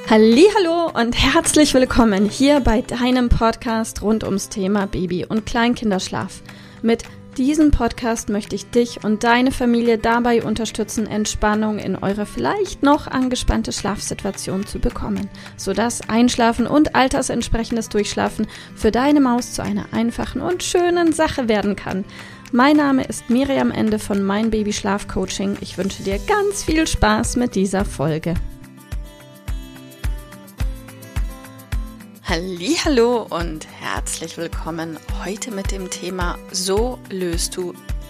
Hallihallo und herzlich willkommen hier bei deinem Podcast rund ums Thema Baby- und Kleinkinderschlaf. Mit diesem Podcast möchte ich dich und deine Familie dabei unterstützen, Entspannung in eure vielleicht noch angespannte Schlafsituation zu bekommen, sodass Einschlafen und altersentsprechendes Durchschlafen für deine Maus zu einer einfachen und schönen Sache werden kann. Mein Name ist Miriam Ende von Mein Baby Schlaf Coaching. Ich wünsche dir ganz viel Spaß mit dieser Folge. Hallihallo und herzlich willkommen heute mit dem Thema: So löst du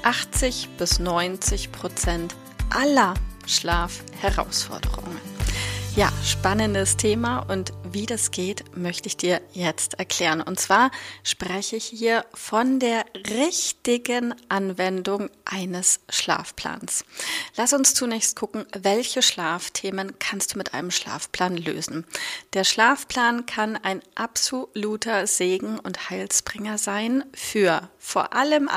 80-90% aller Schlafherausforderungen. Ja, spannendes Thema, und wie das geht, möchte ich dir jetzt erklären. Und zwar spreche ich hier von der richtigen Anwendung eines Schlafplans. Lass uns zunächst gucken, welche Schlafthemen kannst du mit einem Schlafplan lösen. Der Schlafplan kann ein absoluter Segen und Heilsbringer sein für vor allem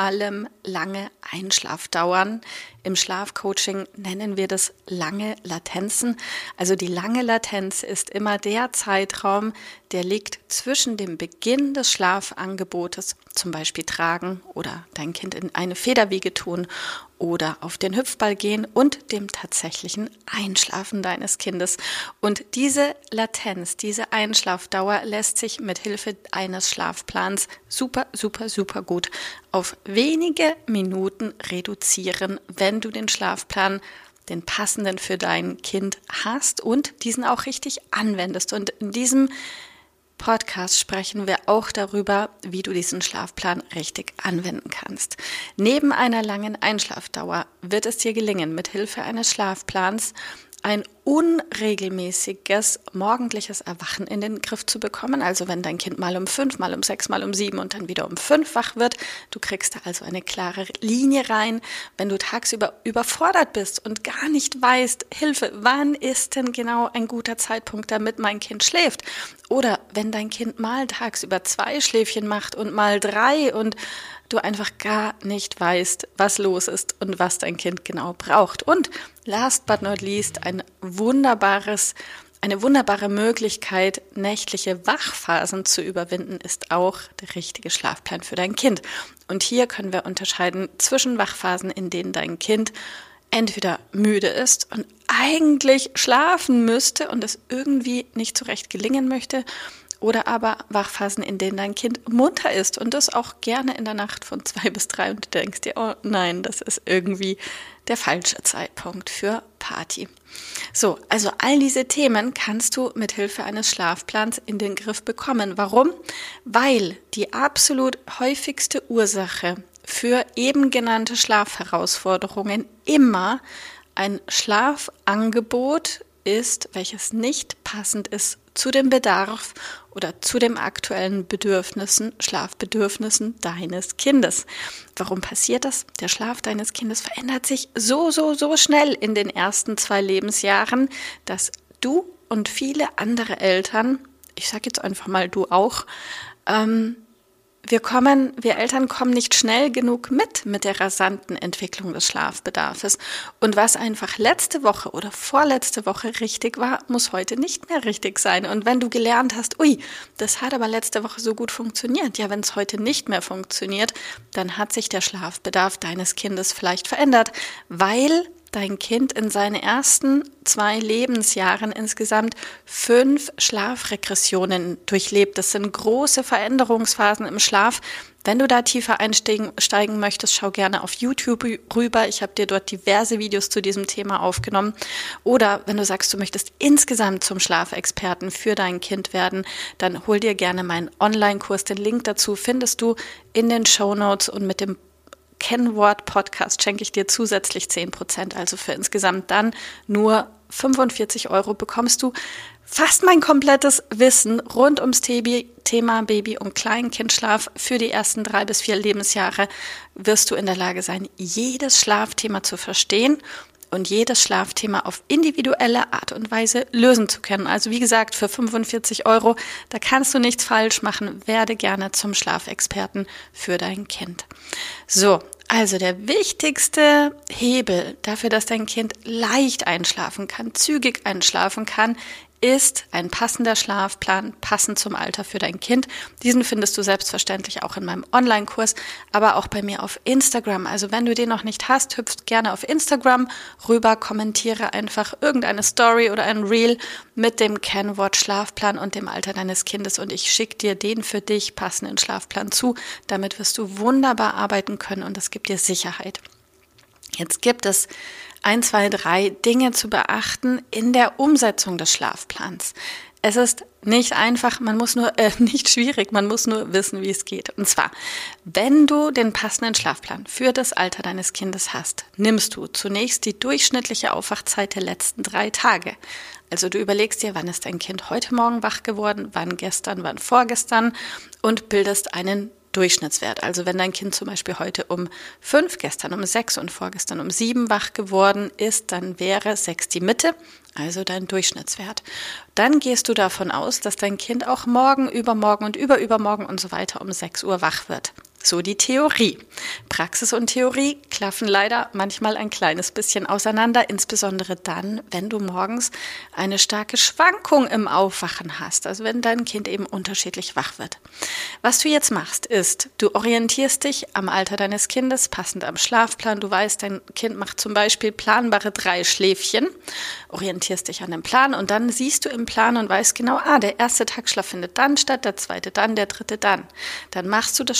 lange Einschlafdauern. Im Schlafcoaching nennen wir das lange Latenzen. Also die lange Latenz ist immer der Zeitraum, der liegt zwischen dem Beginn des Schlafangebotes, zum Beispiel tragen oder dein Kind in eine Federwiege tun oder auf den Hüpfball gehen, und dem tatsächlichen Einschlafen deines Kindes. Und diese Latenz, diese Einschlafdauer lässt sich mit Hilfe eines Schlafplans super gut auf wenige Minuten reduzieren, wenn du den Schlafplan, den passenden für dein Kind hast und diesen auch richtig anwendest. Und in diesem Podcast sprechen wir auch darüber, wie du diesen Schlafplan richtig anwenden kannst. Neben einer langen Einschlafdauer wird es dir gelingen, mit Hilfe eines Schlafplans ein unregelmäßiges morgendliches Erwachen in den Griff zu bekommen. Also wenn dein Kind mal um 5, mal um 6, mal um 7 und dann wieder um 5 wach wird, du kriegst da also eine klare Linie rein. Wenn du tagsüber überfordert bist und gar nicht weißt, Hilfe, wann ist denn genau ein guter Zeitpunkt, damit mein Kind schläft? Oder wenn dein Kind mal tagsüber 2 Schläfchen macht und mal 3 und du einfach gar nicht weißt, was los ist und was dein Kind genau braucht. Und last but not least, eine wunderbare Möglichkeit, nächtliche Wachphasen zu überwinden, ist auch der richtige Schlafplan für dein Kind. Und hier können wir unterscheiden zwischen Wachphasen, in denen dein Kind entweder müde ist und eigentlich schlafen müsste und es irgendwie nicht so recht gelingen möchte, oder aber Wachphasen, in denen dein Kind munter ist und das auch gerne in der Nacht von 2 bis 3 und du denkst dir, oh nein, das ist irgendwie der falsche Zeitpunkt für Party. So, also all diese Themen kannst du mit Hilfe eines Schlafplans in den Griff bekommen. Warum? Weil die absolut häufigste Ursache für eben genannte Schlafherausforderungen immer ein Schlafangebot ist, welches nicht passend ist zu dem Bedarf oder zu den aktuellen Schlafbedürfnissen deines Kindes. Warum passiert das? Der Schlaf deines Kindes verändert sich so schnell in den ersten 2 Lebensjahren, dass du und viele andere Eltern, ich sage jetzt einfach mal du auch, wir Eltern kommen nicht schnell genug mit der rasanten Entwicklung des Schlafbedarfs. Und was einfach letzte Woche oder vorletzte Woche richtig war, muss heute nicht mehr richtig sein. Und wenn du gelernt hast, das hat aber letzte Woche so gut funktioniert, ja, wenn es heute nicht mehr funktioniert, dann hat sich der Schlafbedarf deines Kindes vielleicht verändert, weil dein Kind in seinen ersten 2 Lebensjahren insgesamt 5 Schlafregressionen durchlebt. Das sind große Veränderungsphasen im Schlaf. Wenn du da tiefer einsteigen möchtest, schau gerne auf YouTube rüber. Ich habe dir dort diverse Videos zu diesem Thema aufgenommen. Oder wenn du sagst, du möchtest insgesamt zum Schlafexperten für dein Kind werden, dann hol dir gerne meinen Online-Kurs. Den Link dazu findest du in den Shownotes, und mit dem Kennwort Podcast schenke ich dir zusätzlich 10%, also für insgesamt dann nur 45 € bekommst du fast mein komplettes Wissen rund ums Thema Baby- und Kleinkindschlaf. Für die ersten 3 bis 4 Lebensjahre wirst du in der Lage sein, jedes Schlafthema zu verstehen und jedes Schlafthema auf individuelle Art und Weise lösen zu können. Also wie gesagt, für 45 €, da kannst du nichts falsch machen. Werde gerne zum Schlafexperten für dein Kind. So, also der wichtigste Hebel dafür, dass dein Kind leicht einschlafen kann, zügig einschlafen kann, ist ein passender Schlafplan, passend zum Alter für dein Kind. Diesen findest du selbstverständlich auch in meinem Online-Kurs, aber auch bei mir auf Instagram. Also wenn du den noch nicht hast, hüpf gerne auf Instagram rüber, kommentiere einfach irgendeine Story oder ein Reel mit dem Kennwort Schlafplan und dem Alter deines Kindes und ich schicke dir den für dich passenden Schlafplan zu. Damit wirst du wunderbar arbeiten können und das gibt dir Sicherheit. Jetzt gibt es 1, 2, 3 Dinge zu beachten in der Umsetzung des Schlafplans. Es ist nicht einfach, nicht schwierig, man muss nur wissen, wie es geht. Und zwar, wenn du den passenden Schlafplan für das Alter deines Kindes hast, nimmst du zunächst die durchschnittliche Aufwachzeit der letzten 3 Tage. Also du überlegst dir, wann ist dein Kind heute Morgen wach geworden, wann gestern, wann vorgestern und bildest einen Durchschnittswert. Also wenn dein Kind zum Beispiel heute um 5, gestern um 6 und vorgestern um 7 wach geworden ist, dann wäre 6 die Mitte, also dein Durchschnittswert. Dann gehst du davon aus, dass dein Kind auch morgen, übermorgen und übermorgen und so weiter um 6 Uhr wach wird. So die Theorie. Praxis und Theorie klaffen leider manchmal ein kleines bisschen auseinander, insbesondere dann, wenn du morgens eine starke Schwankung im Aufwachen hast, also wenn dein Kind eben unterschiedlich wach wird. Was du jetzt machst, ist, du orientierst dich am Alter deines Kindes, passend am Schlafplan. Du weißt, dein Kind macht zum Beispiel planbare 3 Schläfchen, orientierst dich an dem Plan und dann siehst du im Plan und weißt genau, der erste Tagschlaf findet dann statt, der zweite dann, der dritte dann. Dann machst du das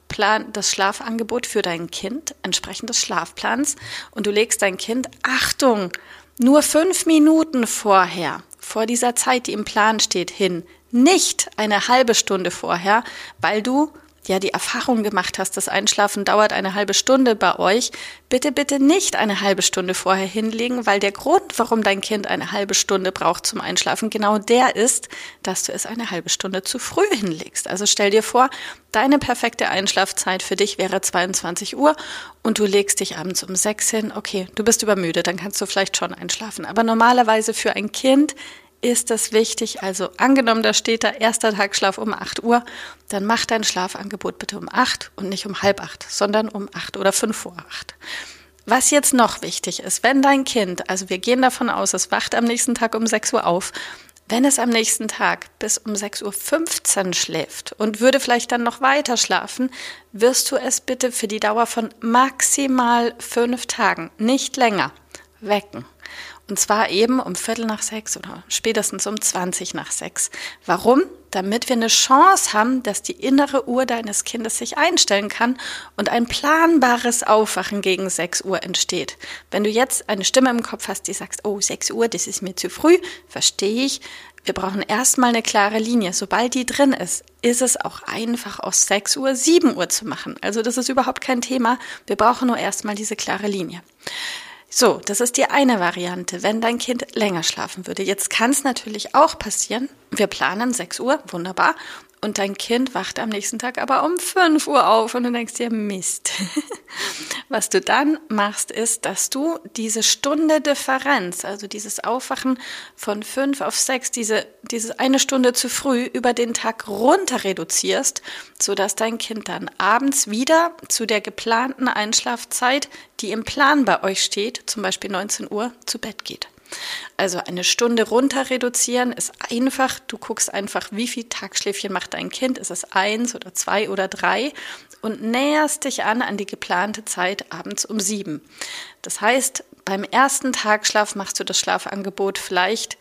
Schlafangebot für dein Kind entsprechend des Schlafplans und du legst dein Kind, Achtung, nur 5 Minuten vorher, vor dieser Zeit, die im Plan steht, hin, nicht eine halbe Stunde vorher, weil du ja die Erfahrung gemacht hast, das Einschlafen dauert eine halbe Stunde bei euch, bitte nicht eine halbe Stunde vorher hinlegen, weil der Grund, warum dein Kind eine halbe Stunde braucht zum Einschlafen, genau der ist, dass du es eine halbe Stunde zu früh hinlegst. Also stell dir vor, deine perfekte Einschlafzeit für dich wäre 22 Uhr und du legst dich abends um 6 hin. Okay, du bist übermüdet, dann kannst du vielleicht schon einschlafen. Aber normalerweise für ein Kind ist das wichtig, also angenommen, da steht da erster Tagschlaf um 8 Uhr, dann mach dein Schlafangebot bitte um 8 und nicht um 7:30, sondern um 8 oder 5 vor 8. Was jetzt noch wichtig ist, wenn dein Kind, also wir gehen davon aus, es wacht am nächsten Tag um 6 Uhr auf, wenn es am nächsten Tag bis um 6:15 Uhr schläft und würde vielleicht dann noch weiter schlafen, wirst du es bitte für die Dauer von maximal 5 Tagen, nicht länger, wecken. Und zwar eben um 5:45 oder spätestens um 5:20. Warum? Damit wir eine Chance haben, dass die innere Uhr deines Kindes sich einstellen kann und ein planbares Aufwachen gegen 6 Uhr entsteht. Wenn du jetzt eine Stimme im Kopf hast, die sagt, 6 Uhr, das ist mir zu früh, verstehe ich. Wir brauchen erstmal eine klare Linie. Sobald die drin ist es auch einfach aus 6 Uhr 7 Uhr zu machen. Also das ist überhaupt kein Thema. Wir brauchen nur erstmal diese klare Linie. So, das ist die eine Variante, wenn dein Kind länger schlafen würde. Jetzt kann es natürlich auch passieren, wir planen 6 Uhr, wunderbar, und dein Kind wacht am nächsten Tag aber um 5 Uhr auf und du denkst dir, Mist. Was du dann machst, ist, dass du diese Stunde Differenz, also dieses Aufwachen von 5 auf 6, diese eine Stunde zu früh über den Tag runter reduzierst, sodass dein Kind dann abends wieder zu der geplanten Einschlafzeit, die im Plan bei euch steht, zum Beispiel 19 Uhr, zu Bett geht. Also eine Stunde runter reduzieren ist einfach, du guckst einfach, wie viel Tagschläfchen macht dein Kind, ist es 1 oder 2 oder 3 und näherst dich an die geplante Zeit abends um 7. Das heißt, beim ersten Tagschlaf machst du das Schlafangebot vielleicht,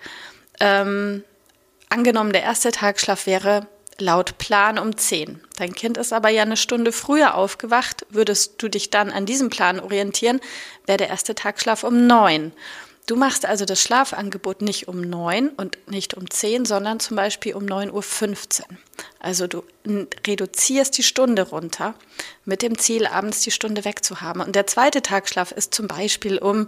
angenommen der erste Tagschlaf wäre laut Plan um 10. Dein Kind ist aber ja eine Stunde früher aufgewacht, würdest du dich dann an diesem Plan orientieren, wäre der erste Tagschlaf um 9. Du machst also das Schlafangebot nicht um 9 und nicht um 10, sondern zum Beispiel um 9:15 Uhr. Also du reduzierst die Stunde runter mit dem Ziel, abends die Stunde wegzuhaben. Und der zweite Tagschlaf ist zum Beispiel um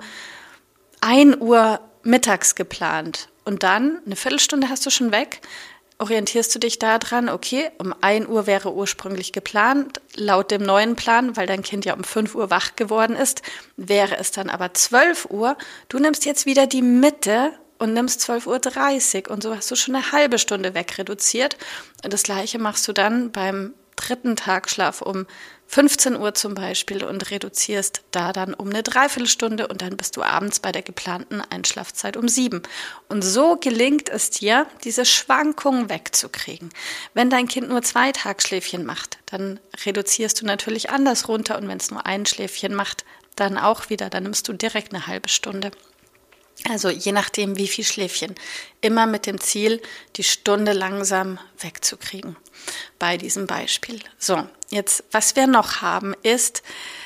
1 Uhr mittags geplant. Und dann, eine Viertelstunde hast du schon weg, orientierst du dich daran, okay, um 1 Uhr wäre ursprünglich geplant, laut dem neuen Plan, weil dein Kind ja um 5 Uhr wach geworden ist, wäre es dann aber 12 Uhr. Du nimmst jetzt wieder die Mitte und nimmst 12:30 Uhr und so hast du schon eine halbe Stunde wegreduziert. Und das Gleiche machst du dann beim dritten Tagschlaf um 15 Uhr zum Beispiel und reduzierst da dann um eine Dreiviertelstunde und dann bist du abends bei der geplanten Einschlafzeit um 7. Und so gelingt es dir, diese Schwankungen wegzukriegen. Wenn dein Kind nur 2 Tagschläfchen macht, dann reduzierst du natürlich anders runter und wenn es nur ein Schläfchen macht, dann auch wieder, dann nimmst du direkt eine halbe Stunde. Also je nachdem, wie viel Schläfchen. Immer mit dem Ziel, die Stunde langsam wegzukriegen. Bei diesem Beispiel. So, jetzt, was wir noch haben, ist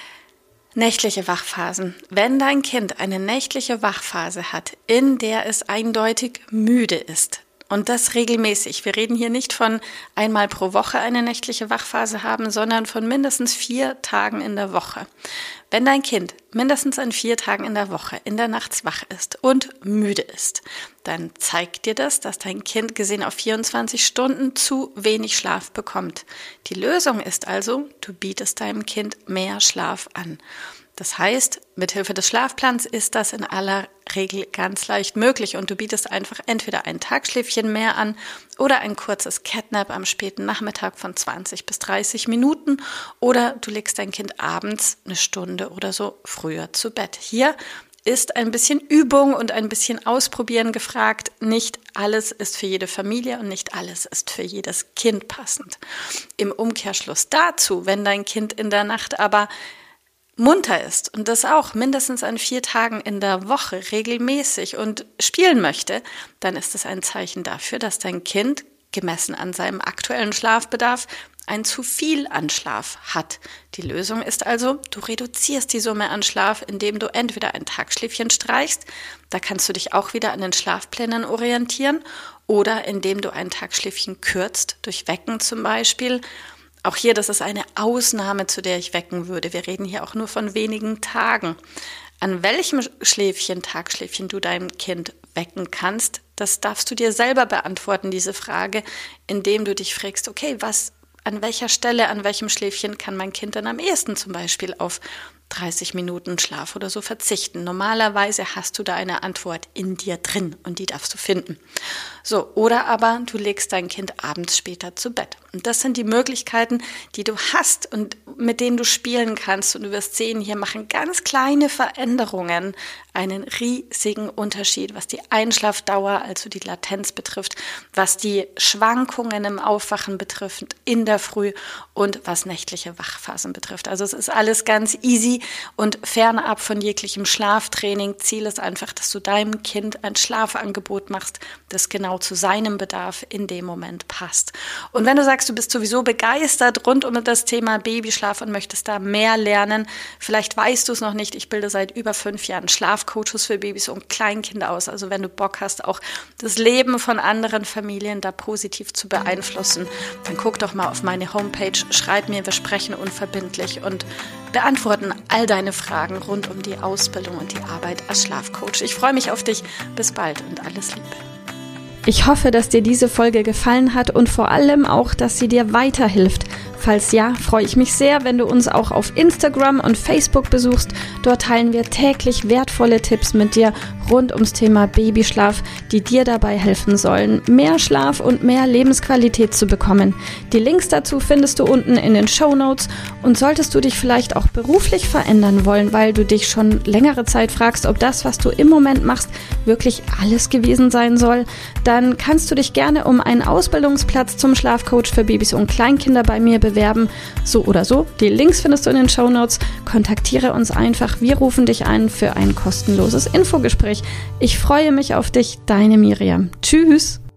nächtliche Wachphasen. Wenn dein Kind eine nächtliche Wachphase hat, in der es eindeutig müde ist, und das regelmäßig. Wir reden hier nicht von einmal pro Woche eine nächtliche Wachphase haben, sondern von mindestens 4 Tagen in der Woche. Wenn dein Kind mindestens an 4 Tagen in der Woche in der Nacht wach ist und müde ist, dann zeigt dir das, dass dein Kind gesehen auf 24 Stunden zu wenig Schlaf bekommt. Die Lösung ist also, du bietest deinem Kind mehr Schlaf an. Das heißt, mithilfe des Schlafplans ist das in aller Regel ganz leicht möglich und du bietest einfach entweder ein Tagschläfchen mehr an oder ein kurzes Catnap am späten Nachmittag von 20 bis 30 Minuten oder du legst dein Kind abends eine Stunde oder so früher zu Bett. Hier ist ein bisschen Übung und ein bisschen Ausprobieren gefragt. Nicht alles ist für jede Familie und nicht alles ist für jedes Kind passend. Im Umkehrschluss dazu, wenn dein Kind in der Nacht aber munter ist und das auch mindestens an 4 Tagen in der Woche regelmäßig und spielen möchte, dann ist es ein Zeichen dafür, dass dein Kind, gemessen an seinem aktuellen Schlafbedarf, ein zu viel an Schlaf hat. Die Lösung ist also, du reduzierst die Summe an Schlaf, indem du entweder ein Tagschläfchen streichst, da kannst du dich auch wieder an den Schlafplänen orientieren, oder indem du ein Tagschläfchen kürzt, durch Wecken zum Beispiel. Auch hier, das ist eine Ausnahme, zu der ich wecken würde. Wir reden hier auch nur von wenigen Tagen. An welchem Tagschläfchen du dein Kind wecken kannst, das darfst du dir selber beantworten, diese Frage, indem du dich fragst, okay, an welcher Stelle, an welchem Schläfchen kann mein Kind dann am ehesten zum Beispiel auf 30 Minuten Schlaf oder so verzichten. Normalerweise hast du da eine Antwort in dir drin und die darfst du finden. So, oder aber du legst dein Kind abends später zu Bett. Und das sind die Möglichkeiten, die du hast und mit denen du spielen kannst. Und du wirst sehen, hier machen ganz kleine Veränderungen einen riesigen Unterschied, was die Einschlafdauer, also die Latenz betrifft, was die Schwankungen im Aufwachen betrifft in der Früh und was nächtliche Wachphasen betrifft. Also es ist alles ganz easy und fernab von jeglichem Schlaftraining. Ziel ist einfach, dass du deinem Kind ein Schlafangebot machst, das genau zu seinem Bedarf in dem Moment passt. Und wenn du sagst, du bist sowieso begeistert rund um das Thema Babyschlaf und möchtest da mehr lernen, vielleicht weißt du es noch nicht, ich bilde seit über 5 Jahren Schlafcoaches für Babys und Kleinkinder aus. Also wenn du Bock hast, auch das Leben von anderen Familien da positiv zu beeinflussen, dann guck doch mal auf meine Homepage, schreib mir, wir sprechen unverbindlich und beantworten all deine Fragen rund um die Ausbildung und die Arbeit als Schlafcoach. Ich freue mich auf dich. Bis bald und alles Liebe. Ich hoffe, dass dir diese Folge gefallen hat und vor allem auch, dass sie dir weiterhilft. Falls ja, freue ich mich sehr, wenn du uns auch auf Instagram und Facebook besuchst. Dort teilen wir täglich wertvolle Tipps mit dir rund ums Thema Babyschlaf, die dir dabei helfen sollen, mehr Schlaf und mehr Lebensqualität zu bekommen. Die Links dazu findest du unten in den Shownotes und solltest du dich vielleicht auch beruflich verändern wollen, weil du dich schon längere Zeit fragst, ob das, was du im Moment machst, wirklich alles gewesen sein soll, dann kannst du dich gerne um einen Ausbildungsplatz zum Schlafcoach für Babys und Kleinkinder bei mir bewerben. So oder so, die Links findest du in den Shownotes. Kontaktiere uns einfach, wir rufen dich ein für ein kostenloses Infogespräch. Ich freue mich auf dich, deine Miriam. Tschüss!